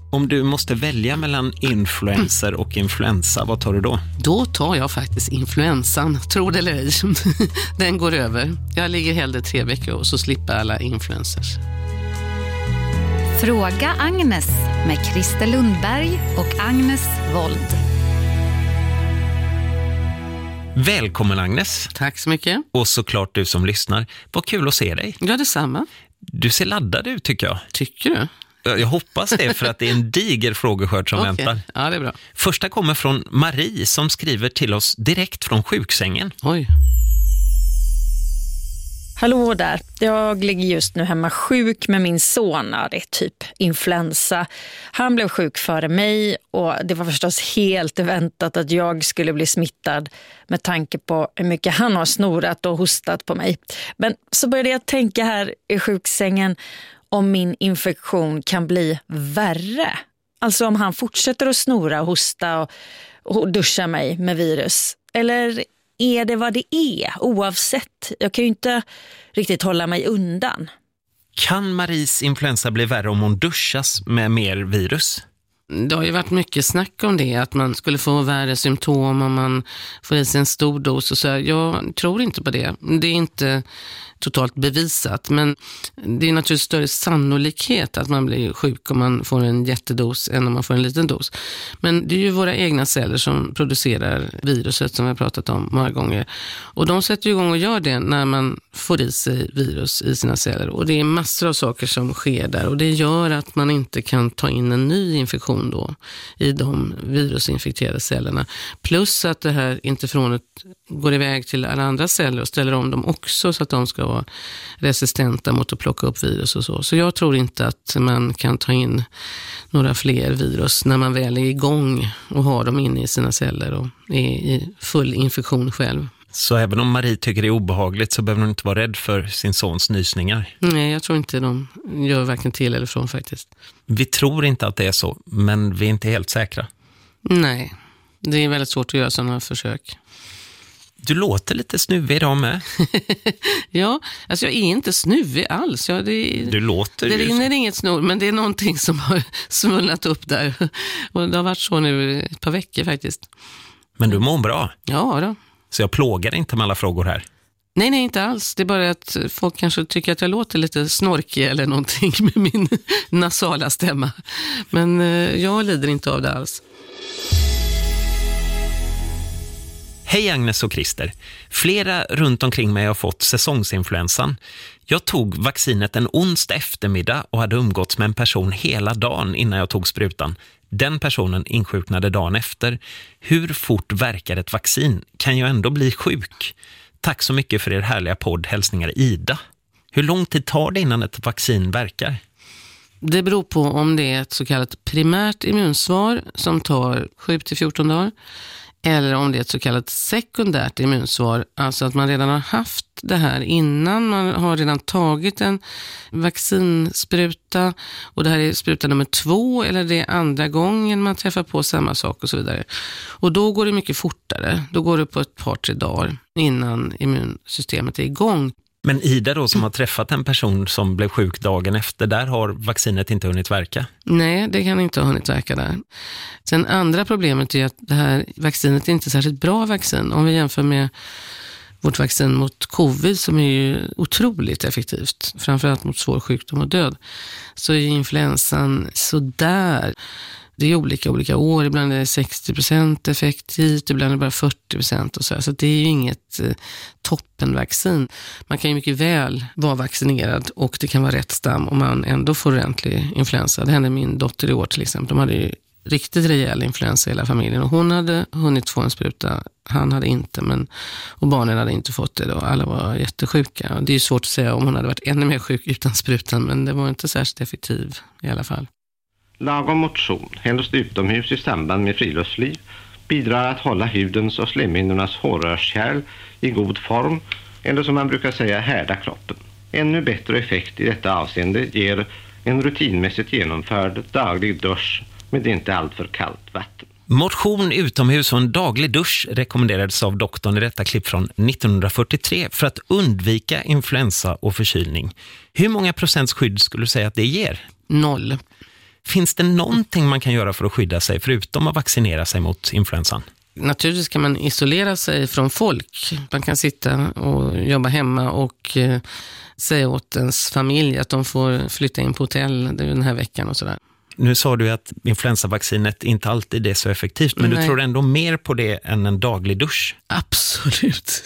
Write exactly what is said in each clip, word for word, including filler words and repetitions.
Om du måste välja mellan influencer och influensa, vad tar du då? Då tar jag faktiskt influensan, tror det eller ej. Den går över. Jag ligger hellre tre veckor och så slipper alla influencers. Fråga Agnes med Christer Lundberg och Agnes Wold. Välkommen Agnes. Tack så mycket. Och såklart du som lyssnar. Vad kul att se dig. Ja, detsamma. Du ser laddad ut tycker jag. Tycker du? Jag hoppas det, för att det är en diger frågeskörd som okay. väntar. Ja, det är bra. Första kommer från Marie som skriver till oss direkt från sjuksängen. Oj. Hallå där. Jag ligger just nu hemma sjuk med min son. Det är typ influensa. Han blev sjuk före mig och det var förstås helt väntat att jag skulle bli smittad med tanke på hur mycket han har snorat och hostat på mig. Men så började jag tänka här i sjuksängen om min infektion kan bli värre. Alltså om han fortsätter att snora och hosta och, och duscha mig med virus. Eller är det vad det är oavsett? Jag kan ju inte riktigt hålla mig undan. Kan Maries influensa bli värre om hon duschas med mer virus? Det har ju varit mycket snack om det, att man skulle få värre symptom om man får i sig en stor dos och så. Jag tror inte på det. Det är inte totalt bevisat, men det är naturligtvis större sannolikhet att man blir sjuk om man får en jättedos än om man får en liten dos. Men det är ju våra egna celler som producerar viruset som vi har pratat om många gånger. Och de sätter ju igång och gör det när man får i sig virus i sina celler. Och det är massor av saker som sker där och det gör att man inte kan ta in en ny infektion då i de virusinfekterade cellerna. Plus att det här interferonet går iväg till alla andra celler och ställer om dem också så att de ska vara resistenta mot att plocka upp virus och så. Så jag tror inte att man kan ta in några fler virus när man väl är igång och har dem inne i sina celler och är i full infektion själv. Så även om Marie tycker det är obehagligt så behöver hon inte vara rädd för sin sons nysningar? Nej, jag tror inte de gör varken till eller från faktiskt. Vi tror inte att det är så, men vi är inte helt säkra. Nej, det är väldigt svårt att göra sådana försök. Du låter lite snuvig idag med. Ja, alltså jag är inte snuvig alls. Jag, det, du låter det ju rinner så. Inget snor, men det är någonting som har svullnat upp där. Och det har varit så nu ett par veckor faktiskt. Men du mår bra. Ja då. Så jag plågar inte med alla frågor här. Nej, nej, inte alls. Det är bara att folk kanske tycker att jag låter lite snorkig eller någonting med min nasala stämma. Men eh, jag lider inte av det alls. Hej Agnes och Christer. Flera runt omkring mig har fått säsongsinfluensan. Jag tog vaccinet en onsdag eftermiddag och hade umgåtts med en person hela dagen innan jag tog sprutan. Den personen insjuknade dagen efter. Hur fort verkar ett vaccin? Kan jag ändå bli sjuk? Tack så mycket för er härliga podd. Hälsningar Ida. Hur lång tid tar det innan ett vaccin verkar? Det beror på om det är ett så kallat primärt immunsvar som tar sju till fjorton dagar. Eller om det är ett så kallat sekundärt immunsvar, alltså att man redan har haft det här innan, man har redan tagit en vaccinspruta och det här är spruta nummer två eller det är andra gången man träffar på samma sak och så vidare. Och då går det mycket fortare, då går det på ett par, tre dagar innan immunsystemet är igång. Men Ida då som har träffat en person som blev sjuk dagen efter, där har vaccinet inte hunnit verka? Nej, det kan inte ha hunnit verka där. Sen andra problemet är att det här vaccinet är inte särskilt bra vaccin. Om vi jämför med vårt vaccin mot covid som är ju otroligt effektivt, framförallt mot svår sjukdom och död, så är influensan sådär. Det är olika olika år, ibland är det sextio procent effektivt, ibland är det bara fyrtio procent och så här. Så det är ju inget eh, toppenvaccin. Man kan ju mycket väl vara vaccinerad och det kan vara rätt stam om man ändå får ordentlig influensa. Det hände min dotter i år till exempel. De hade ju riktigt rejäl influensa i hela familjen och hon hade hunnit få en spruta. Han hade inte, men och barnen hade inte fått det då. Alla var jättesjuka. Det är ju svårt att säga om hon hade varit ännu mer sjuk utan sprutan, men det var inte särskilt effektiv i alla fall. Lagom motion, helst utomhus i samband med friluftsliv, bidrar att hålla hudens och slemhinnornas hårrörskärl i god form, eller som man brukar säga härda kroppen. Ännu bättre effekt i detta avseende ger en rutinmässigt genomförd daglig dusch med inte alltför kallt vatten. Motion utomhus och en daglig dusch rekommenderades av doktorn i detta klipp från nittonhundrafyrtiotre för att undvika influensa och förkylning. Hur många procents skydd skulle du säga att det ger? Noll. Finns det någonting man kan göra för att skydda sig förutom att vaccinera sig mot influensan? Naturligtvis kan man isolera sig från folk. Man kan sitta och jobba hemma och eh, säga åt ens familj att de får flytta in på hotell den här veckan och sådär. Nu sa du att influensavaccinet inte alltid är så effektivt, men Nej. Du tror ändå mer på det än en daglig dusch? Absolut.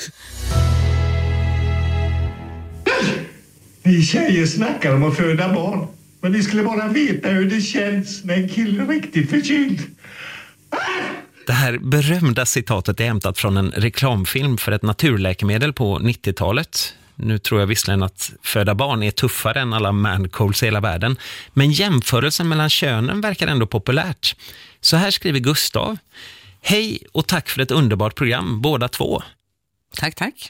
Ni tjejer snackar om att föda barn, men ni skulle bara veta hur det känns när en kille är riktigt förkyld. Det här berömda citatet är hämtat från en reklamfilm för ett naturläkemedel på nittiotalet. Nu tror jag visserligen att föda barn är tuffare än alla mancolds i hela världen. Men jämförelsen mellan könen verkar ändå populärt. Så här skriver Gustav. Hej och tack för ett underbart program, båda två. Tack, tack.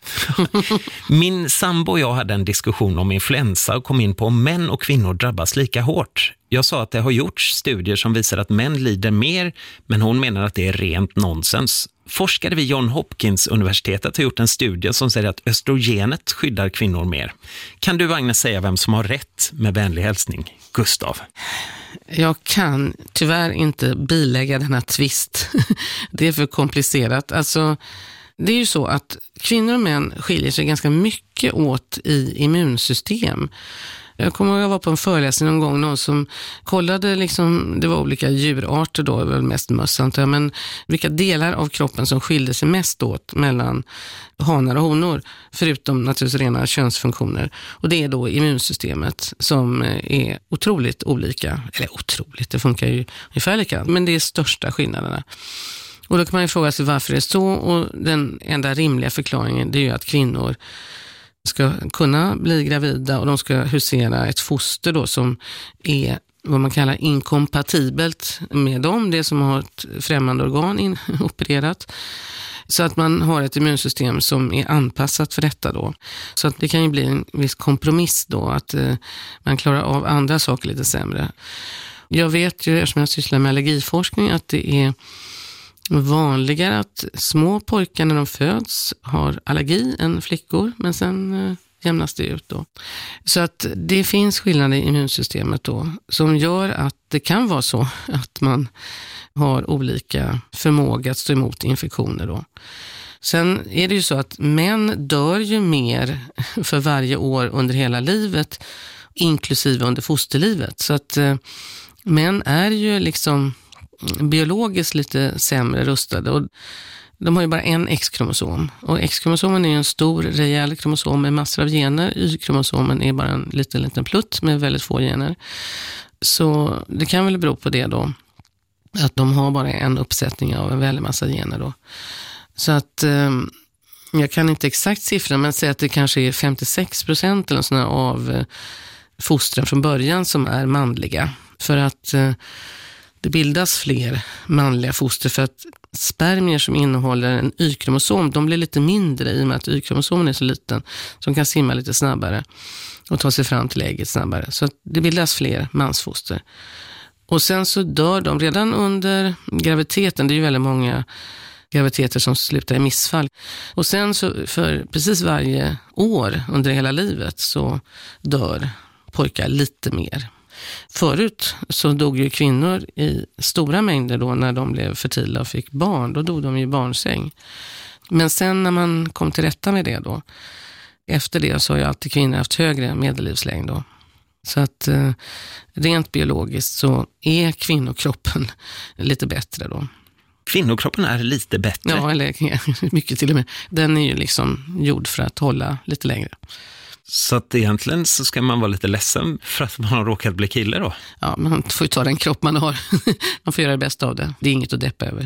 Min sambo och jag hade en diskussion om influensa och kom in på om män och kvinnor drabbas lika hårt. Jag sa att det har gjorts studier som visar att män lider mer, men hon menar att det är rent nonsens. Forskare vid John Hopkins universitetet har gjort en studie som säger att östrogenet skyddar kvinnor mer. Kan du, Agnes, säga vem som har rätt? Med vänlig hälsning, Gustav. Jag kan tyvärr inte bilägga den här twist. Det är för komplicerat. Alltså, det är ju så att kvinnor och män skiljer sig ganska mycket åt i immunsystem. Jag kommer ihåg att jag var på en föreläsning någon gång, någon som kollade, liksom, det var olika djurarter då, väl mest möss antar jag, men vilka delar av kroppen som skilde sig mest åt mellan hanar och honor, förutom naturligtvis rena könsfunktioner. Och det är då immunsystemet som är otroligt olika, eller otroligt, det funkar ju ungefär likadant, men det är största skillnaderna. Och då kan man ju fråga sig varför det är så, och den enda rimliga förklaringen det är ju att kvinnor ska kunna bli gravida och de ska husera ett foster då som är vad man kallar inkompatibelt med dem, det som har ett främmande organ in, opererat. Så att man har ett immunsystem som är anpassat för detta då. Så att det kan ju bli en viss kompromiss då, att eh, man klarar av andra saker lite sämre. Jag vet ju, eftersom jag sysslar med allergiforskning, att det är vanligare att små pojkar när de föds har allergi än flickor, men sen eh, jämnas det ut då. Så att det finns skillnader i immunsystemet då som gör att det kan vara så att man har olika förmåga att stå emot infektioner då. Sen är det ju så att män dör ju mer för varje år under hela livet, inklusive under fosterlivet. Så att eh, män är ju liksom biologiskt lite sämre rustade, och de har ju bara en X-kromosom, och X-kromosomen är ju en stor rejäl kromosom med massor av gener. Y-kromosomen är bara en liten liten plutt med väldigt få gener. Så det kan väl bero på det då, att de har bara en uppsättning av en väldigt massa gener då. Så att eh, jag kan inte exakt siffran, men säga att det kanske är femtiosex procent eller såna av eh, fostren från början som är manliga, för att eh, det bildas fler manliga foster, för att spermier som innehåller en Y-kromosom, de blir lite mindre i och med att Y-kromosomen är så liten, så de kan simma lite snabbare och ta sig fram till ägget snabbare. Så att det bildas fler mansfoster. Och sen så dör de redan under graviditeten. Det är ju väldigt många graviditeter som slutar i missfall. Och sen så för precis varje år under hela livet så dör pojkar lite mer. Förut så dog ju kvinnor i stora mängder då när de blev fertila och fick barn. Då dog de i barnsäng. Men sen när man kom till rätta med det då, efter det så har ju alltid kvinnor haft högre medellivslängd då. Så att eh, rent biologiskt så är kvinnokroppen lite bättre då. Kvinnokroppen är lite bättre? Ja, eller mycket till och med. Den är ju liksom gjord för att hålla lite längre. Så att egentligen så ska man vara lite ledsen för att man har råkat bli kille då? Ja, man får ju ta den kropp man har. Man får göra det bästa av det. Det är inget att deppa över.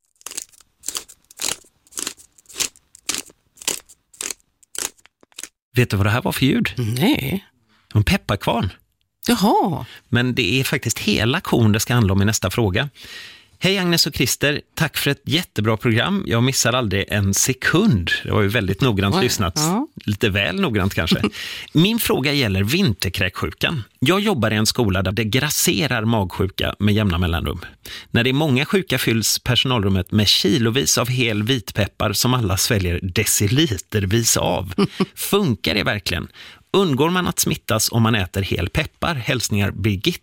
Vet du vad det här var för ljud? Nej. En pepparkvarn. Jaha. Men det är faktiskt hela kon det ska handla om i nästa fråga. Hej Agnes och Christer, tack för ett jättebra program. Jag missar aldrig en sekund. Det var ju väldigt noggrant Oj, lyssnat. Ja. Lite väl noggrant kanske. Min fråga gäller vinterkräksjukan. Jag jobbar i en skola där det grasserar magsjuka med jämna mellanrum. När det är många sjuka fylls personalrummet med kilovis av hel vitpeppar som alla sväljer decilitervis av. Funkar det verkligen? Undgår man att smittas om man äter hel peppar? Hälsningar Birgitta.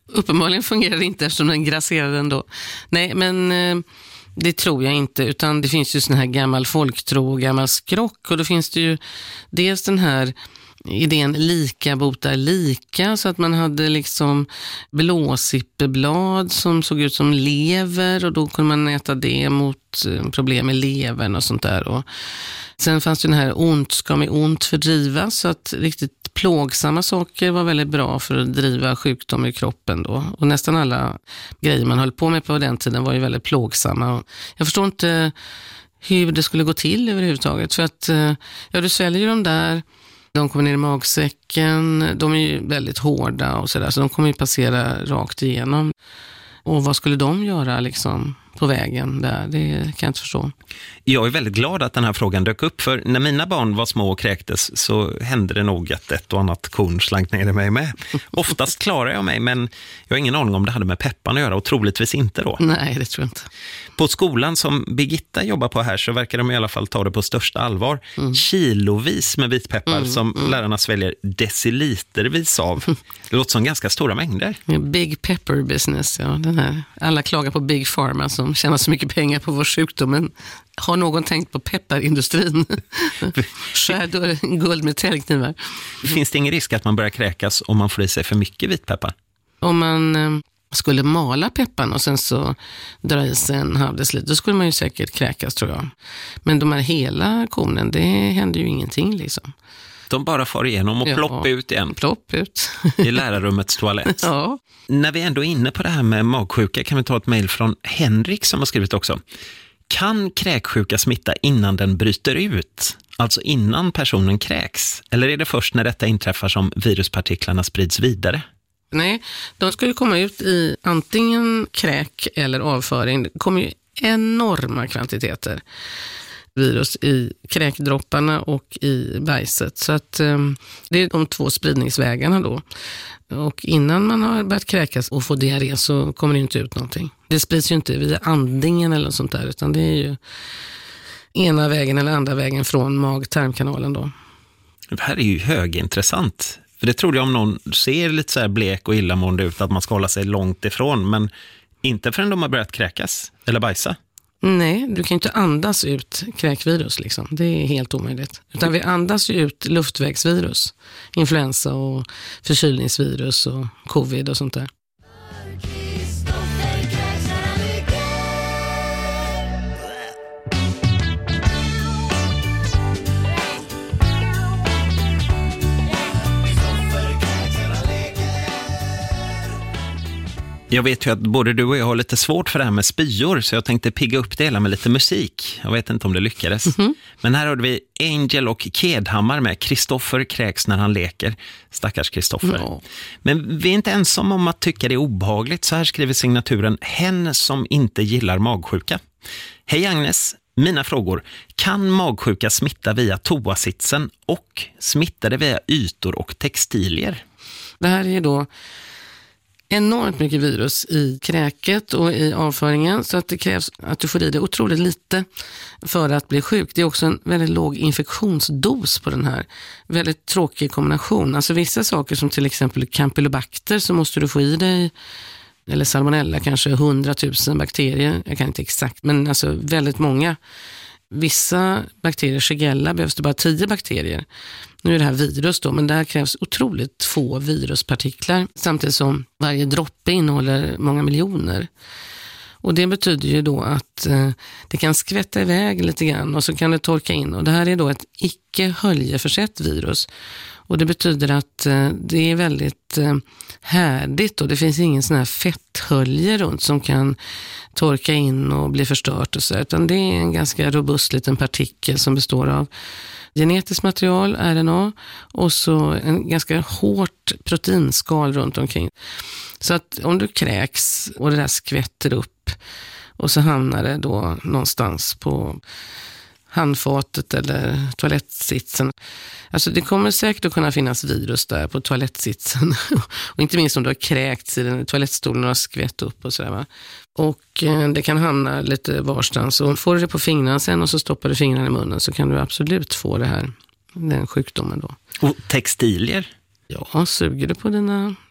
Uppenbarligen fungerar det inte eftersom den grasserade ändå. Nej, men eh, det tror jag inte. Utan det finns ju sån här gammal folktro och gammal skrock. Och då finns det ju dels den här idén lika botar lika, så att man hade liksom blåsippeblad som såg ut som lever och då kunde man äta det mot problem med levern och sånt där. Och sen fanns det den här ont ska med ont fördrivas, så att riktigt plågsamma saker var väldigt bra för att driva sjukdom i kroppen då. Och nästan alla grejer man höll på med på den tiden var ju väldigt plågsamma. Och jag förstår inte hur det skulle gå till överhuvudtaget, för att ja, du sväljer ju de där. De kommer ner i magsäcken, de är ju väldigt hårda och sådär, så de kommer ju passera rakt igenom. Och vad skulle de göra liksom på vägen där? Det kan jag inte förstå. Jag är väldigt glad att den här frågan dök upp, för när mina barn var små och kräktes så hände det nog att ett och annat korn slank ner i mig med. Oftast klarar jag mig, men jag har ingen aning om det hade med peppan att göra, och troligtvis inte då. Nej, det tror jag inte. På skolan som Birgitta jobbar på här så verkar de i alla fall ta det på största allvar. Mm. Kilovis med vitpeppar mm, som mm. lärarna sväljer decilitervis av. Det låter som ganska stora mängder. Big pepper business, ja. Den här. Alla klagar på Big Pharma som tjänar så mycket pengar på vår sjukdom, men har någon tänkt på pepparindustrin? Skär guld med täljknivar. Finns det ingen risk att man börjar kräkas om man får i sig för mycket vitpeppar? Om man eh, skulle mala pepparn och sen så dra i sig en halv deciliter, då skulle man ju säkert kräkas, tror jag. Men de här hela kornen, det händer ju ingenting liksom. De bara far igenom och ja, plopp ut igen. Plopp ut. I lärarrummets toalett. Ja. När vi ändå är inne på det här med magsjuka kan vi ta ett mejl från Henrik som har skrivit också. Kan kräksjuka smitta innan den bryter ut? Alltså innan personen kräks? Eller är det först när detta inträffar som viruspartiklarna sprids vidare? Nej, de ska ju komma ut i antingen kräk eller avföring. Det kommer ju enorma kvantiteter virus i kräkdropparna och i bajset. Så att eh, det är de två spridningsvägarna då. Och innan man har börjat kräkas och få diarré så kommer det inte ut någonting. Det sprids ju inte via andningen eller sånt där, utan det är ju ena vägen eller andra vägen från mag-tarmkanalen då. Det här är ju högintressant. För det trodde jag, om någon ser lite så här blek och illamående ut, att man ska hålla sig långt ifrån. Men inte förrän de har börjat kräkas eller bajsa. Nej, du kan inte andas ut kräkvirus liksom. Det är helt omöjligt. Utan vi andas ju ut luftvägsvirus. Influensa och förkylningsvirus och covid och sånt där. Jag vet ju att både du och jag har lite svårt för det här med spyor, så jag tänkte pigga upp det hela med lite musik. Jag vet inte om det lyckades. Mm-hmm. Men här hörde vi Angel och Kedhammar med Kristoffer kräks när han leker. Stackars Kristoffer. Mm. Men vi är inte ensam om att tycka det är obehagligt. Så här skriver signaturen Hen som inte gillar magsjuka. Hej Agnes, mina frågor. Kan magsjuka smitta via toasitsen och smittar det via ytor och textilier? Det här är då enormt mycket virus i kräket och i avföringen, så att det krävs att du får i det otroligt lite för att bli sjuk. Det är också en väldigt låg infektionsdos på den här. Väldigt tråkig kombination. Alltså vissa saker som till exempel campylobacter, så måste du få i dig, eller salmonella kanske hundratusen bakterier. Jag kan inte exakt, men alltså väldigt många. Vissa bakterier, Shigella, behövs det bara tio bakterier. Nu är det här virus då, men där krävs otroligt få viruspartiklar, samtidigt som varje droppe innehåller många miljoner. Och det betyder ju då att eh, det kan skvätta iväg lite grann och så kan det torka in. Och det här är då ett icke-höljeförsett virus. Och det betyder att eh, det är väldigt eh, härdigt och det finns ingen sån här fetthölje runt som kan torka in och bli förstört och så. Utan det är en ganska robust liten partikel som består av genetiskt material, R N A, och så en ganska hårt proteinskal runt omkring. Så att om du kräks och det där skvätter upp och så hamnar det då någonstans på handfatet eller toalettsitsen. Alltså det kommer säkert att kunna finnas virus där på toalettsitsen. Och inte minst om du har kräkts i den toalettstolen och har skvätt upp och sådär va. Och eh, det kan hamna lite varstans. Och får du det på fingrarna sen och så stoppar du fingrarna i munnen, så kan du absolut få det här, den sjukdomen då. Och textilier? Ja, suger du på dina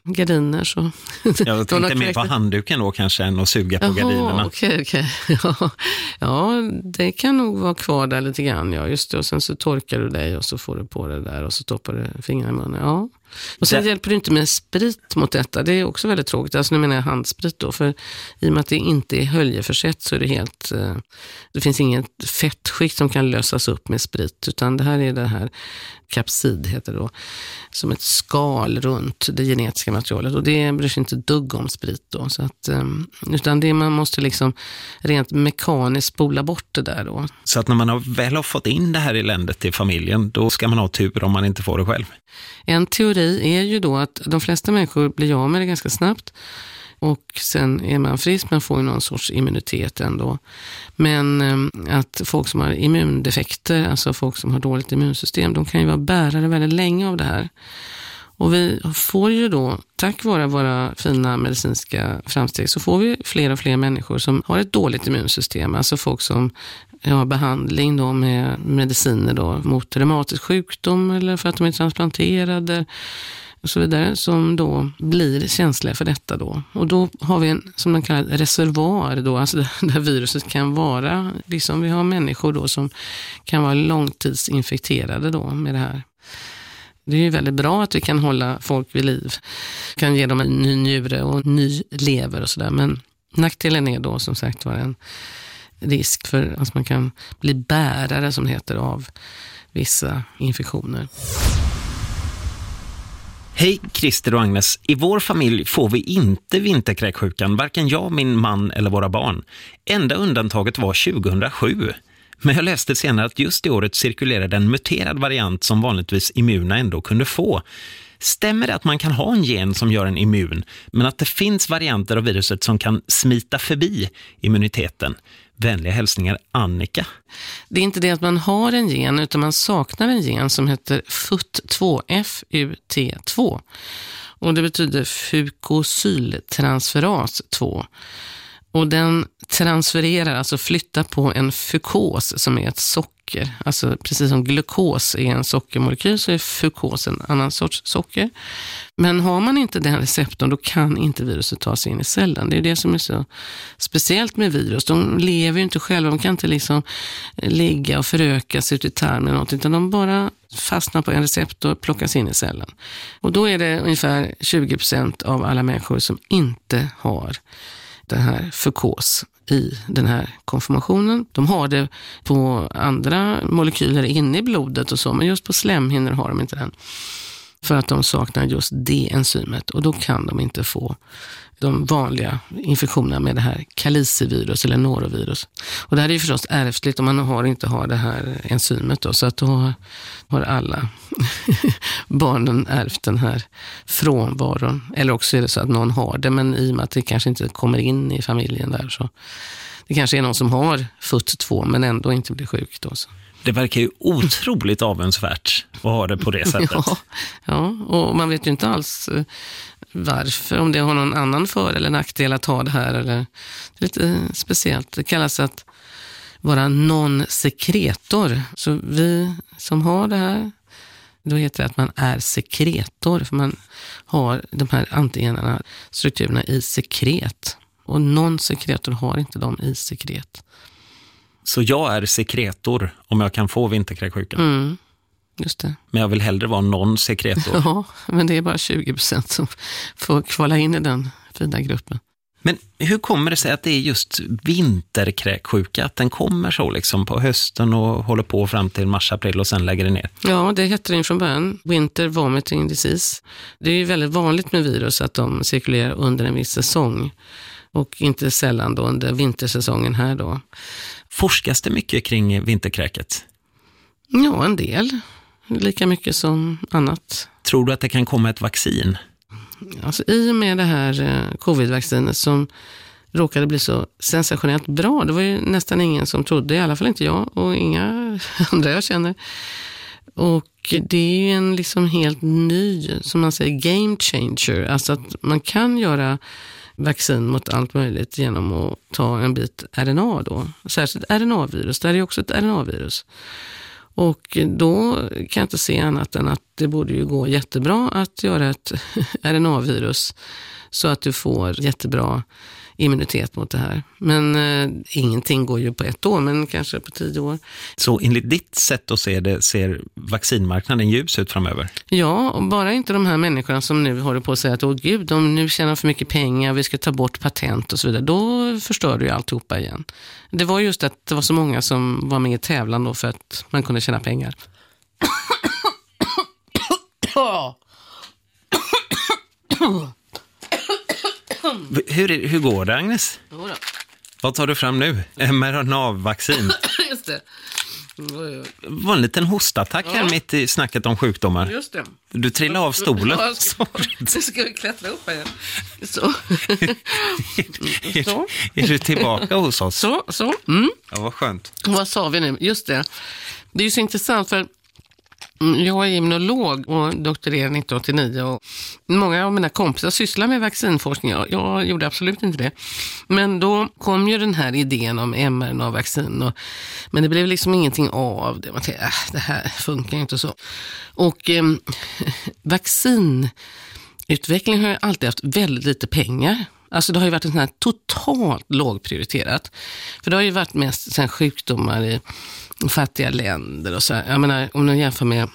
gardiner så... Jag tänkte mer på handduken då kanske än att suga på Jaha, gardinerna. Okej, okej. Ja, ja, det kan nog vara kvar där lite grann. Ja, just det. Och sen så torkar du dig och så får du på det där och så stoppar du fingrarna i munnen. Ja. Och sen det... hjälper det inte med sprit mot detta. Det är också väldigt tråkigt. Alltså nu menar jag handsprit då. För i och med att det inte är höljeförsett så är det helt... Eh, det finns inget fettskikt som kan lösas upp med sprit. Utan det här är det här kapsid heter det då. Som ett skal runt det genetiska materialet. Och det bryr sig inte dugg om sprit då. Så att, eh, utan det man måste liksom rent mekaniskt spola bort det där då. Så att när man har väl har fått in det här eländet i familjen, då ska man ha tur om man inte får det själv. En teori är ju då att de flesta människor blir av med det ganska snabbt och sen är man frisk, man får ju någon sorts immunitet ändå. Men att folk som har immundefekter, alltså folk som har dåligt immunsystem, de kan ju vara bärare väldigt länge av det här. Och vi får ju då, tack vare våra fina medicinska framsteg, så får vi fler och fler människor som har ett dåligt immunsystem. Alltså folk som har behandling då med mediciner då mot reumatisk sjukdom eller för att de är transplanterade och så vidare, som då blir känsliga för detta då. Och då har vi en, som man kallar reservoar då, alltså där viruset kan vara, liksom vi har människor då som kan vara långtidsinfekterade då med det här. Det är ju väldigt bra att vi kan hålla folk vid liv. Kan ge dem en ny njure och ny lever och sådär. Men nackdelen är då som sagt var en risk för att man kan bli bärare som det heter av vissa infektioner. Hej Christer och Agnes. I vår familj får vi inte vinterkräksjukan, varken jag, min man eller våra barn. Enda undantaget var tjugohundrasju. Men jag läste senare att just i året cirkulerade en muterad variant som vanligtvis immuna ändå kunde få. Stämmer det att man kan ha en gen som gör en immun, men att det finns varianter av viruset som kan smita förbi immuniteten? Vänliga hälsningar, Annika. Det är inte det att man har en gen, utan man saknar en gen som heter F U T två, F U T två. Och det betyder fukosyltransferas två. Och den transfererar, alltså flyttar på en fukos som är ett socker. Alltså precis som glukos är en sockermolekyl så är fukos en annan sorts socker. Men har man inte den receptorn, då kan inte viruset ta sig in i cellen. Det är det som är så speciellt med virus. De lever ju inte själva, de kan inte liksom ligga och förökas ut i tarmen eller något, utan de bara fastnar på en receptor och plockas in i cellen. Och då är det ungefär tjugo procent av alla människor som inte har den här fukos i den här konformationen. De har det på andra molekyler inne i blodet och så, men just på slemhinnor har de inte den. För att de saknar just det enzymet, och då kan de inte få de vanliga infektionerna med det här kalicivirus eller norovirus. Och det här är ju förstås ärftligt om man har, inte har det här enzymet då, så att då har alla barnen ärvt den här frånvaron. Eller också är det så att någon har det, men i och med att det kanske inte kommer in i familjen där, så det kanske är någon som har F U T två men ändå inte blir sjuk då. Så. Det verkar ju otroligt avundsvärt att ha det på det sättet. Ja, ja, och man vet ju inte alls varför, om det har någon annan för- eller nackdel att ha det här. Eller, det är lite speciellt. Det kallas att vara non-sekretor. Så vi som har det här, då heter det att man är sekretor. För man har de här antigenerna, strukturerna i sekret. Och non-sekretor har inte de i sekret. Så jag är sekretor om jag kan få vinterkräksjukan. Mm, just det. Men jag vill hellre vara någon sekretor. Ja, men det är bara tjugo procent som får kvala in i den fina gruppen. Men hur kommer det sig att det är just vinterkräksjuka? Att den kommer så liksom på hösten och håller på fram till mars-april och sen lägger det ner? Ja, det heter det från början. Winter vomiting disease. Det är ju väldigt vanligt med virus att de cirkulerar under en viss säsong. Och inte sällan då under vintersäsongen här då. Forskas det mycket kring vinterkräket? Ja, en del. Lika mycket som annat. Tror du att det kan komma ett vaccin? Alltså i och med det här covid-vaccinet som råkade bli så sensationellt bra. Det var ju nästan ingen som trodde, i alla fall inte jag och inga andra jag känner. Och det är ju en liksom helt ny, som man säger, game changer. Alltså att man kan göra vaccin mot allt möjligt genom att ta en bit R N A då. Särskilt R N A-virus, där är ju också ett R N A-virus. Och då kan jag inte se annat än att det borde ju gå jättebra att göra ett R N A-virus så att du får jättebra immunitet mot det här. Men eh, ingenting går ju på ett år, men kanske på tio år. Så enligt ditt sätt att se det ser vaccinmarknaden ljus ut framöver? Ja, och bara inte de här människorna som nu håller på att säga att åh gud, de nu tjänar för mycket pengar, vi ska ta bort patent och så vidare. Då förstör du ju alltihopa igen. Det var just att det var så många som var med i tävlan då för att man kunde tjäna pengar. Hur, hur går det, Agnes? Jodå. Vad tar du fram nu? M R N A-vaccin. Just det. Det var en liten hostattack här Ja. mitt i snacket om sjukdomar. Just det. Du trillade av stolen. Ja, ska, så ska vi klättra upp igen. Så. är, Så. är du tillbaka hos oss? Så, så. Mm. Ja, vad skönt. Vad sa vi nu? Just det. Det är ju så intressant för jag är immunolog och doktorerade nittonhundraåttionio och många av mina kompisar sysslar med vaccinforskning. Jag, jag gjorde absolut inte det. Men då kom ju den här idén om M R N A-vaccin. Och, men det blev liksom ingenting av det. Man tänkte, äh, det här funkar inte så. Och eh, vaccinutveckling har ju alltid haft väldigt lite pengar. Alltså det har ju varit en sån här totalt lågprioriterat. För det har ju varit mest sen sjukdomar i fattiga länder och så här. Jag menar, om man jämför med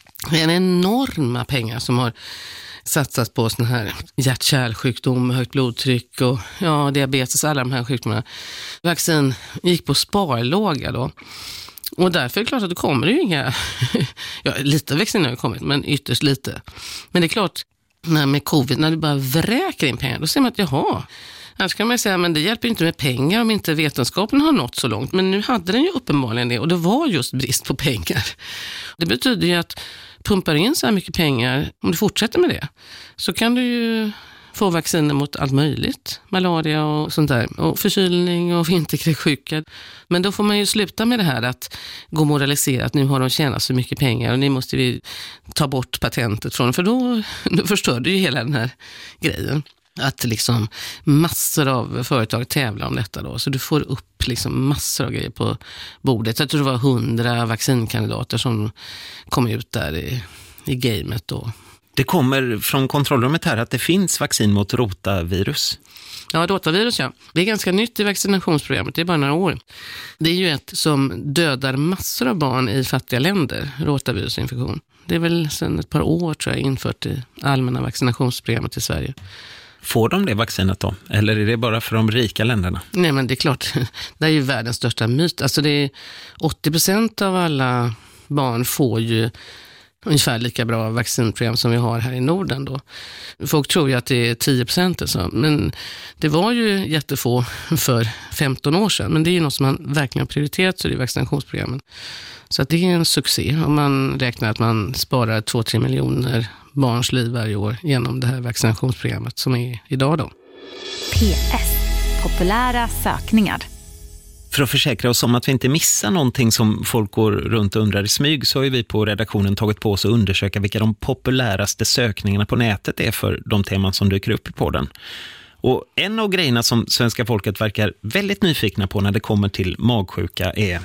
en enorma pengar som har satsats på såna här hjärt-kärlsjukdom, högt blodtryck och ja, diabetes, alla de här sjukdomarna. Vaccin gick på sparlåga då. Och därför är det klart att det kommer ju inga, ja, lite vaccin har ju kommit, men ytterst lite. Men det är klart, när med covid, när du bara vräker in pengar, då ser man att jaha, annars kan man säga, men det hjälper inte med pengar om inte vetenskapen har nått så långt. Men nu hade den ju uppenbarligen det och det var just brist på pengar. Det betyder ju att pumpar in så här mycket pengar, om du fortsätter med det, så kan du ju få vacciner mot allt möjligt. Malaria och sånt där. Och förkylning och vinterkräksjuka. Men då får man ju sluta med det här att gå och moralisera att nu har de tjänat så mycket pengar och nu måste vi ta bort patentet från. För då, då förstör du ju hela den här grejen. Att liksom massor av företag tävlar om detta då. Så du får upp liksom massor av grejer på bordet. Jag tror det var hundra vaccinkandidater som kom ut där i, i gamet då. Det kommer från kontrollrummet här att det finns vaccin mot rotavirus. Ja, rotavirus, ja. Det är ganska nytt i vaccinationsprogrammet, det är bara några år. Det är ju ett som dödar massor av barn i fattiga länder, rotavirusinfektion. Det är väl sedan ett par år tror jag infört i allmänna vaccinationsprogrammet i Sverige. Får de det vaccinet då? Eller är det bara för de rika länderna? Nej, men det är klart, det är ju världens största myt. Alltså det är åttio procent av alla barn får ju ungefär lika bra vaccinprogram som vi har här i Norden då. Folk tror ju att det är tio procent alltså. Men det var ju jättefå för femton år sedan. Men det är ju något som man verkligen har prioriterat så i vaccinationsprogrammen. Så att det är en succé om man räknar att man sparar två till tre miljoner barns liv varje år genom det här vaccinationsprogrammet som är idag då. P S. Populära sökningar. För att försäkra oss om att vi inte missar någonting som folk går runt och undrar i smyg så har vi på redaktionen tagit på oss att undersöka vilka de populäraste sökningarna på nätet är för de teman som dyker upp i podden. Och en av grejerna som svenska folket verkar väldigt nyfikna på när det kommer till magsjuka är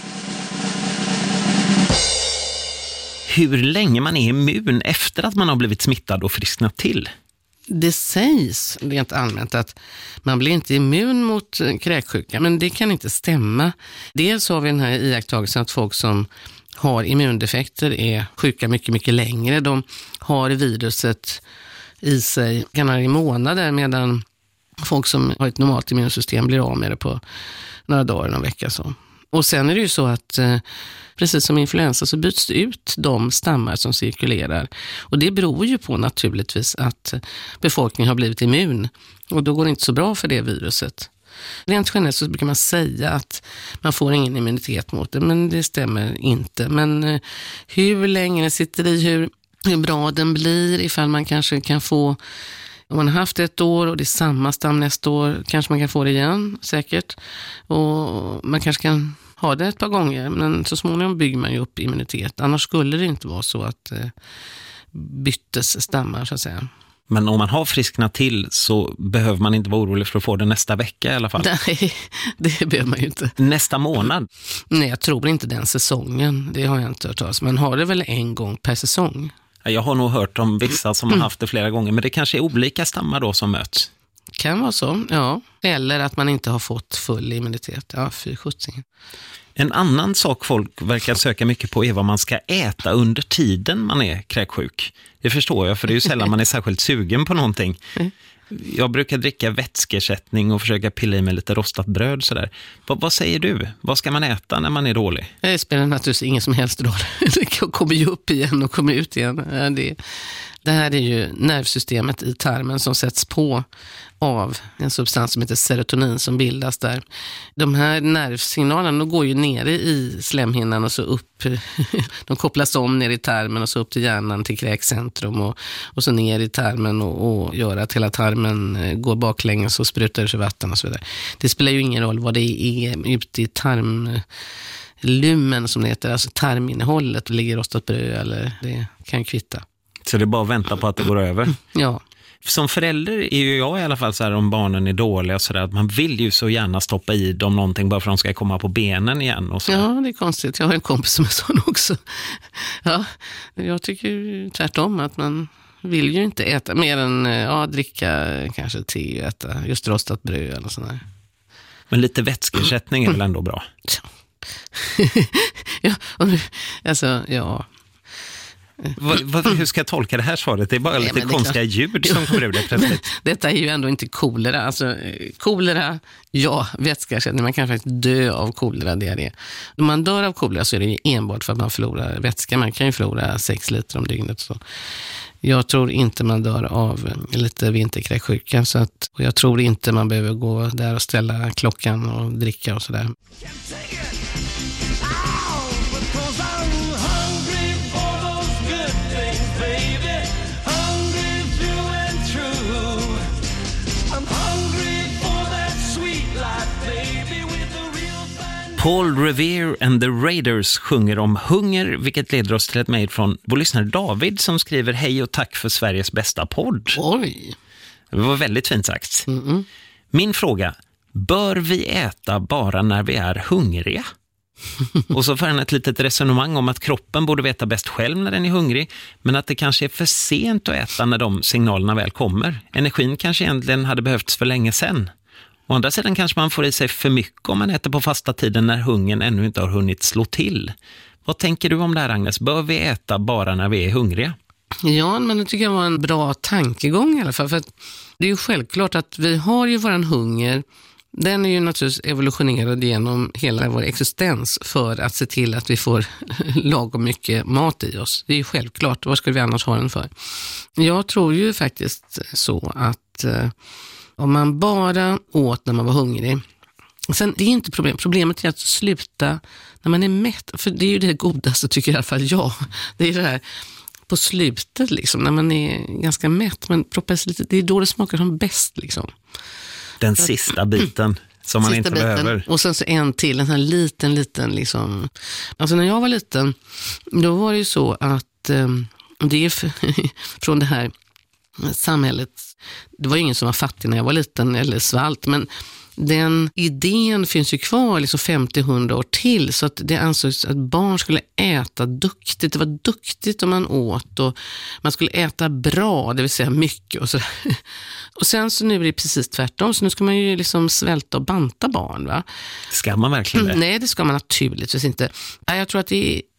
hur länge man är immun efter att man har blivit smittad och frisknat till. Det sägs rent allmänt att man blir inte immun mot kräksjuka, men det kan inte stämma. Dels har vi den här iakttagelsen att folk som har immundefekter är sjuka mycket, mycket längre. De har viruset i sig kan ha i månader medan folk som har ett normalt immunsystem blir av med det på några dagar, några vecka så. Och sen är det ju så att precis som influensa så byts det ut de stammar som cirkulerar. Och det beror ju på naturligtvis att befolkningen har blivit immun. Och då går det inte så bra för det viruset. Rent generellt så brukar man säga att man får ingen immunitet mot det, men det stämmer inte. Men hur länge den sitter i, hur, hur bra den blir, ifall man kanske kan få, om man har haft ett år och det är samma stam nästa år, kanske man kan få det igen, säkert. Och man kanske kan ha det ett par gånger, men så småningom bygger man ju upp immunitet. Annars skulle det inte vara så att eh, byttes stammar så att säga. Men om man har frisknat till så behöver man inte vara orolig för att få det nästa vecka i alla fall. Nej, det behöver man ju inte. Nästa månad? Nej, jag tror inte den säsongen. Det har jag inte hört talas. Man har det väl en gång per säsong? Jag har nog hört om vissa som har haft det flera gånger. Men det kanske är olika stammar då som möts. Kan vara så, ja. Eller att man inte har fått full immunitet. Ja, fy sjutton. En annan sak folk verkar söka mycket på är vad man ska äta under tiden man är kräksjuk. Det förstår jag, för det är ju sällan man är särskilt sugen på någonting. Jag brukar dricka vätskeersättning och försöka pilla i med lite rostat bröd. Sådär. Vad, vad säger du? Vad ska man äta när man är dålig? Det spelar naturligtvis ingen som helst roll. Det kommer ju upp igen och kommer ut igen. Det, det här är ju nervsystemet i tarmen som sätts på av en substans som heter serotonin som bildas där. De här nervsignalerna går ju ner i slemhinnan och så upp, de kopplas om ner i tarmen och så upp till hjärnan till kräkcentrum och, och så ner i tarmen och, och gör att hela tarmen går baklänges och sprutar sig vatten och så vidare. Det spelar ju ingen roll vad det är ute i tarmlumen som det heter, alltså tarminnehållet, ligger rostat bröd eller det kan kvitta. Så det är bara att vänta på att det går över? Ja. Som förälder är ju jag i alla fall så här, om barnen är dåliga och sådär, att man vill ju så gärna stoppa i dem någonting bara för att de ska komma på benen igen. Och så. Ja, det är konstigt. Jag har en kompis som är sån också. Ja, jag tycker ju tvärtom att man vill ju inte äta mer än ja, dricka kanske te och äta just rostat bröd eller sådär. Men lite vätskeersättning är väl ändå bra? Ja, ja och nu, alltså, ja... Va, va, hur ska jag tolka det här svaret? Det är bara Nej, lite konstiga ljud som kommer ur det plötsligt. Detta är ju ändå inte kolera. Alltså, kolera, ja, vätskeersättning. Man kan faktiskt dö av kolera, det är det. Om man dör av kolera så är det ju enbart för att man förlorar vätska. Man kan ju förlora sex liter om dygnet. Så. Jag tror inte man dör av lite vinterkräksjuka. Så att, och jag tror inte man behöver gå där och ställa klockan och dricka och sådär. Paul Revere and the Raiders sjunger om hunger, vilket leder oss till ett mejl från vår lyssnare David som skriver: hej och tack för Sveriges bästa podd. Oj. Det var väldigt fint sagt. Mm-mm. Min fråga: bör vi äta bara när vi är hungriga? Och så får han ett litet resonemang om att kroppen borde veta bäst själv när den är hungrig, men att det kanske är för sent att äta när de signalerna väl kommer. Energin kanske egentligen hade behövts för länge sedan. Å andra sidan kanske man får i sig för mycket om man äter på fasta tiden när hungern ännu inte har hunnit slå till. Vad tänker du om det här, Agnes? Bör vi äta bara när vi är hungriga? Ja, men det tycker jag var en bra tankegång i alla fall. För att det är ju självklart att vi har ju våran hunger. Den är ju naturligtvis evolutionerad genom hela vår existens för att se till att vi får lagom mycket mat i oss. Det är ju självklart. Vad skulle vi annars ha den för? Jag tror ju faktiskt så att eh, om man bara åt när man var hungrig. Sen, det är inte problem. Problemet är att sluta när man är mätt. För det är ju det godaste, tycker jag i alla fall jag. Det är det här på slutet liksom, när man är ganska mätt. Men lite, det är då det smakar som bäst liksom. Den så sista biten som man inte biten. behöver. Och sen så en till, en här liten, liten liksom. Alltså när jag var liten, då var det ju så att um, det är för, från det här samhället. Det var ju ingen som var fattig när jag var liten eller svalt, men den idén finns ju kvar liksom femtio till hundra år till, så att det ansågs att barn skulle äta duktigt. Det var duktigt om man åt och man skulle äta bra, det vill säga mycket och så. Och sen så nu är det precis tvärtom, så nu ska man ju liksom svälta och banta barn, va? Ska man verkligen det? Nej, det ska man naturligtvis inte. Jag tror att det är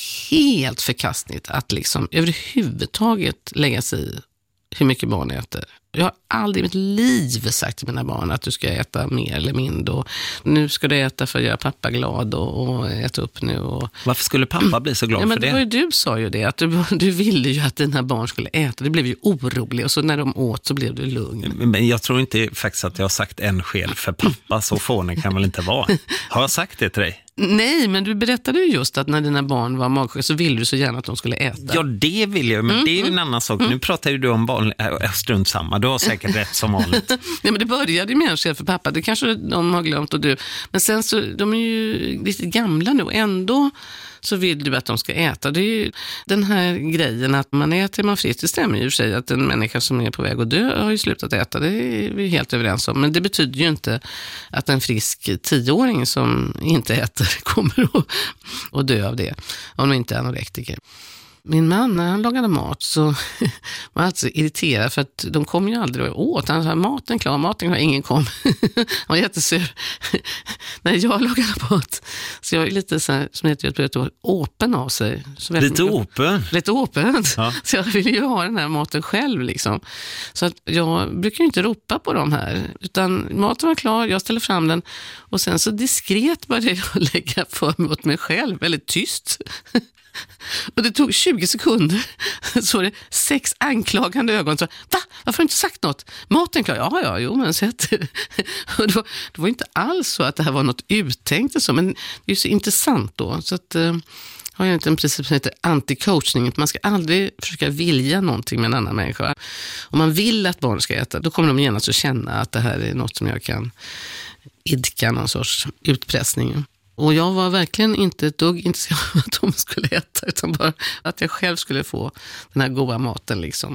helt förkastligt att liksom överhuvudtaget lägga sig i hur mycket barn äter. Jag har aldrig i mitt liv sagt till mina barn att du ska äta mer eller mindre. Och nu ska du äta för att göra pappa glad och, och äta upp nu. Och... Varför skulle pappa bli så glad ja, men för det? det var ju, du sa ju det, att du, du ville ju att dina barn skulle äta. Det blev ju orolig och så när de åt så blev du lugn. Men jag tror inte faktiskt att jag har sagt en skäl för pappa, så fånig kan väl inte vara. Har jag sagt det till dig? Nej, men du berättade ju just att när dina barn var magsjuka så ville du så gärna att de skulle äta. Ja, det vill jag, men mm, det är ju en annan sak. Mm. Nu pratar ju du om vanlig, äh, strunt samma. Du har säkert rätt som vanligt. Nej, men det började ju med en skäl för pappa. Det kanske de har glömt och du. Men sen så, de är ju lite gamla nu. Ändå så vill du att de ska äta. Det är ju den här grejen att man äter man fritt. Det stämmer ju i sig att en människa som är på väg att dö har ju slutat äta. Det är vi helt överens om. Men det betyder ju inte att en frisk tioåring som inte äter kommer att, att dö av det. Om de inte är anorektiker. Min man, när han lagade mat så var han så irriterad för att de kom ju aldrig åt. Han sa, maten klar, maten klar, ingen kom. Han var jättesur. När jag lagade mat så jag är lite så här, som heter Göteborg, åpen av sig. Så lite åpen? Lite åpen. Ja. Så jag ville ju ha den här maten själv liksom. Så att jag brukar ju inte ropa på dem här. Utan maten var klar, jag ställer fram den. Och sen så diskret började jag lägga för mig åt mig själv, väldigt tyst. Och det tog tjugo sekunder så var det sex anklagande ögon. Så, va? Varför har du inte sagt något? Maten klar? Ja, ja, jo, men sett. Och det, var, det var inte alls så att det här var något uttänkt och så, men det är ju så intressant då. Så att eh, har jag inte en princip som heter anti-coachning. Man ska aldrig försöka vilja någonting med en annan människa. Om man vill att barn ska äta, då kommer de genast att känna att det här är något som jag kan idka någon sorts utpressning. Och jag var verkligen inte ett dugg intresserad av att de skulle äta, utan bara att jag själv skulle få den här goda maten liksom.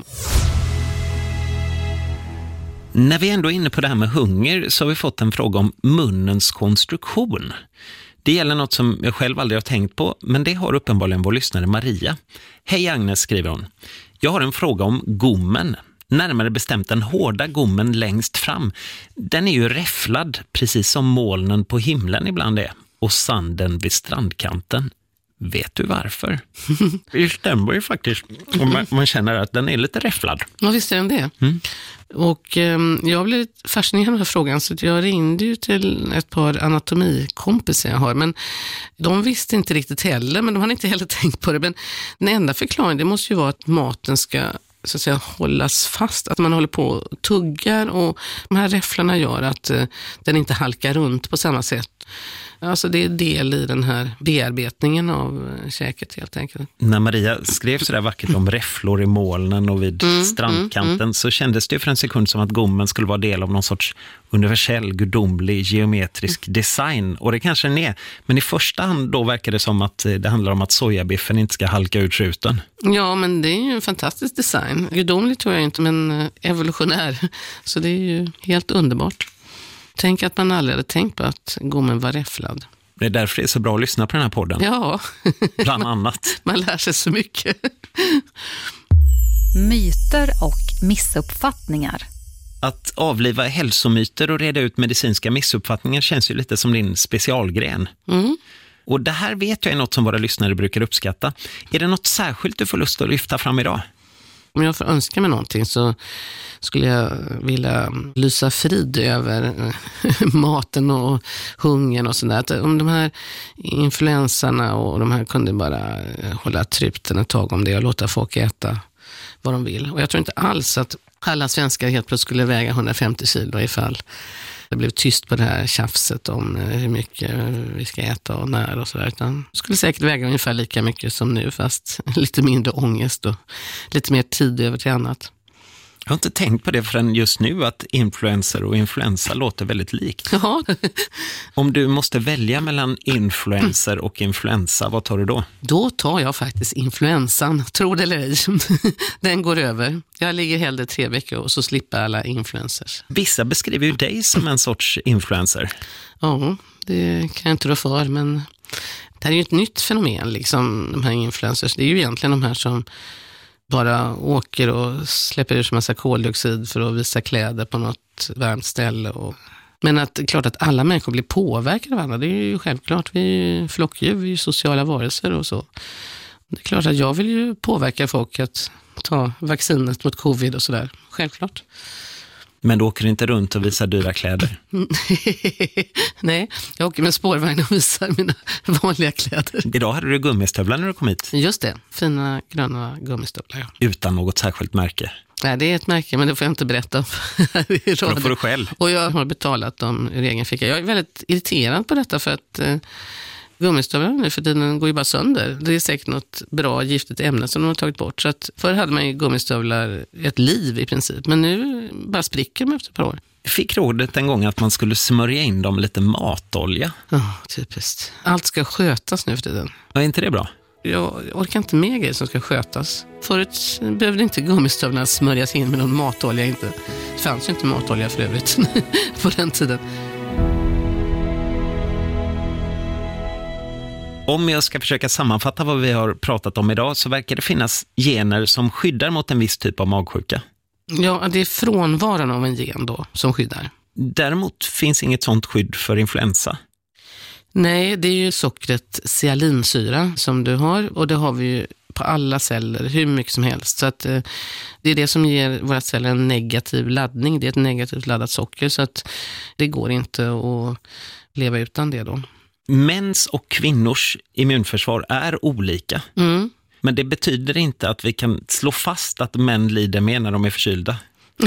När vi ändå är inne på det här med hunger så har vi fått en fråga om munnens konstruktion. Det gäller något som jag själv aldrig har tänkt på, men det har uppenbarligen vår lyssnare Maria. Hej Agnes, skriver hon. Jag har en fråga om gommen. Närmare bestämt den hårda gommen längst fram. Den är ju räfflad, precis som molnen på himlen ibland är. Och sanden vid strandkanten. Vet du varför? Det stämmer ju faktiskt. Och man, man känner att den är lite räfflad. Ja, visst är den det. Mm. Och eh, jag blev fascinerad av den här frågan, så jag ringde ju till ett par anatomikompisar jag har. Men de visste inte riktigt heller, men de hade inte heller tänkt på det. Men den enda förklaringen, det måste ju vara att maten ska så att säga hållas fast, att man håller på och tuggar, och de här räfflarna gör att eh, den inte halkar runt på samma sätt. Alltså det är del i den här bearbetningen av käket helt enkelt. När Maria skrev så där vackert om räfflor i molnen och vid mm, strandkanten mm, mm. så kändes det för en sekund som att gommen skulle vara del av någon sorts universell, gudomlig, geometrisk design. Och det kanske den är. Men i första hand då verkar det som att det handlar om att sojabiffen inte ska halka ut skjuten. Ja, men det är ju en fantastisk design. Gudomlig tror jag inte, men evolutionär. Så det är ju helt underbart. Tänk att man aldrig hade tänkt på att gommen var räfflad. Det är därför det är så bra att lyssna på den här podden. Ja. Bland annat. Man lär sig så mycket. Myter och missuppfattningar. Att avliva hälsomyter och reda ut medicinska missuppfattningar känns ju lite som din specialgren. Mm. Och det här vet jag är något som våra lyssnare brukar uppskatta. Är det något särskilt du får lust att lyfta fram idag? Om jag får önska mig någonting så skulle jag vilja lysa frid över maten och hungern och sådär. Om de här influensarna och de här kunde bara hålla trypten ett tag om det och låta folk äta vad de vill. Och jag tror inte alls att alla svenskar helt plötsligt skulle väga hundrafemtio kilo ifall det blev tyst på det här tjafset om hur mycket vi ska äta och när och sådär. Utan skulle säkert väga ungefär lika mycket som nu, fast lite mindre ångest och lite mer tid över till annat. Jag har inte tänkt på det förrän just nu att influencer och influensa låter väldigt likt. Ja. Om du måste välja mellan influencer och influensa, vad tar du då? Då tar jag faktiskt influensan, tror det eller ej. Den går över. Jag ligger hellre tre veckor och så slipper alla influencers. Vissa beskriver ju dig som en sorts influencer. Ja, det kan jag inte rå för, men det här är ju ett nytt fenomen, liksom, de här influencers. Det är ju egentligen de här som bara åker och släpper ut massa koldioxid för att visa kläder på något varmt ställe. Och... Men att klart att alla människor blir påverkade av andra, det är ju självklart. Vi är ju flockdjur, vi är ju sociala varelser och så. Det är klart att jag vill ju påverka folk att ta vaccinet mot covid och sådär, självklart. Men du åker inte runt och visar dyra kläder? Nej, jag åker med spårvagn och visar mina vanliga kläder. Idag hade du gummistövlar när du kom hit. Just det, fina gröna gummistövlar. Ja. Utan något särskilt märke? Nej, det är ett märke, men det får jag inte berätta om. För då får du själv. Och jag har betalat dem ur egen ficka. Jag är väldigt irriterad på detta för att eh, gummistövlar nu för tiden går ju bara sönder. Det är säkert något bra giftigt ämne som de har tagit bort. Så att förr hade man ju gummistövlar ett liv i princip. Men nu bara spricker de efter ett par år. fick rådet en gång att man skulle smörja in dem med lite matolja. Ja, oh, typiskt. Allt ska skötas nu för tiden. Var inte det bra? Jag orkar inte med grejer som ska skötas. Förut behövde inte gummistövlarna smörjas in med någon matolja. Inte. Det fanns ju inte matolja för övrigt på den tiden. Om jag ska försöka sammanfatta vad vi har pratat om idag så verkar det finnas gener som skyddar mot en viss typ av magsjuka. Ja, det är frånvaron av en gen då som skyddar. Däremot finns inget sånt skydd för influensa. Nej, det är ju sockret sialinsyra som du har, och det har vi ju på alla celler hur mycket som helst. Så att eh, det är det som ger våra celler en negativ laddning. Det är ett negativt laddat socker, så att det går inte att leva utan det då. Mäns och kvinnors immunförsvar är olika. Mm. Men det betyder inte att vi kan slå fast att män lider mer när de är förkylda.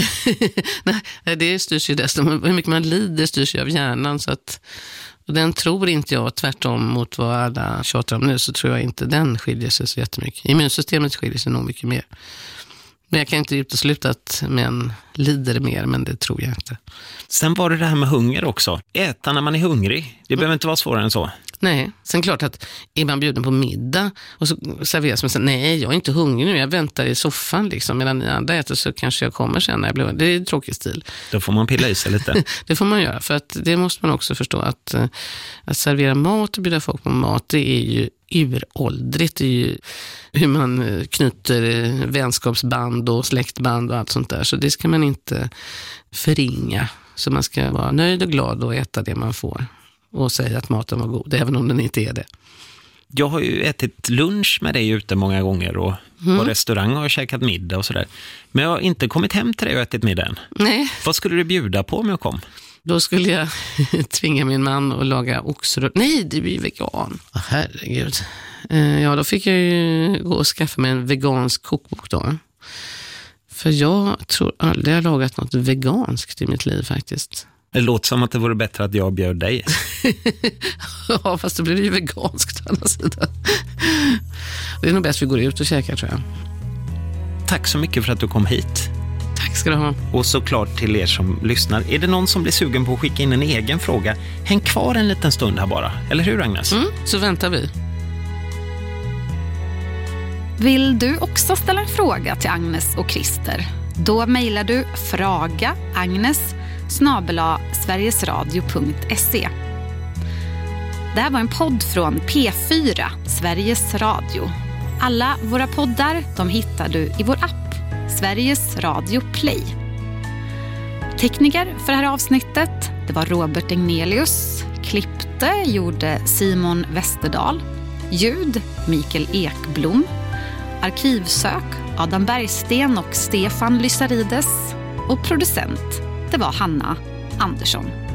Nej, det styrs ju dessutom. Hur mycket man lider styrs ju av hjärnan, så att, och den tror inte jag, tvärtom mot vad alla tjatar om nu, så tror jag inte den skiljer sig så jättemycket. Immunsystemet skiljer sig nog mycket mer. Men jag kan inte utesluta att män lider mer, men det tror jag inte. Sen var det det här med hunger också. Äta när man är hungrig. Det behöver inte vara svårare än så. Nej, sen klart att är man bjuden på middag och så serveras man så, nej, jag är inte hungrig nu, jag väntar i soffan liksom, medan ni andra äter så kanske jag kommer sen när jag blir hungrig. Det är en tråkig stil. Då får man pilla i sig lite. Det får man göra, för att det måste man också förstå att, att servera mat och bjuda folk på mat, det är ju uråldrigt. Det är ju hur man knyter vänskapsband och släktband och allt sånt där, så det ska man inte förringa. Så man ska vara nöjd och glad och äta det man får och säga att maten var god, även om den inte är det. Jag har ju ätit lunch med dig ute många gånger och mm. på restaurang har jag käkat middag och sådär. Men jag har inte kommit hem till dig och ätit middag än. Nej. Vad skulle du bjuda på om jag kom? Då skulle jag tvinga min man att laga oxrot. Nej, du är ju vegan. Oh, herregud. Ja, då fick jag ju gå och skaffa mig en vegansk kokbok då. För jag tror aldrig jag har lagat något veganskt i mitt liv faktiskt. Det låter som att det vore bättre att jag bjöd dig. Ja, fast det blir ju veganskt å andra sidan. Det är nog bäst att vi går ut och käkar, tror jag. Tack så mycket för att du kom hit. Tack ska du ha. Och såklart till er som lyssnar. Är det någon som blir sugen på att skicka in en egen fråga? Häng kvar en liten stund här bara. Eller hur, Agnes? Mm, så väntar vi. Vill du också ställa en fråga till Agnes och Christer? Då mejlar du fraga agnes snabel-a sverigesradio punkt se. Det här var en podd från P fyra, Sveriges Radio. Alla våra poddar de hittar du i vår app, Sveriges Radio Play. Tekniker för det här avsnittet, det var Robert Egnelius. Klippte gjorde Simon Westerdahl. Ljud, Mikael Ekblom. Arkivsök, Adam Bergsten och Stefan Lysarides. Och producent, det var Hanna Andersson.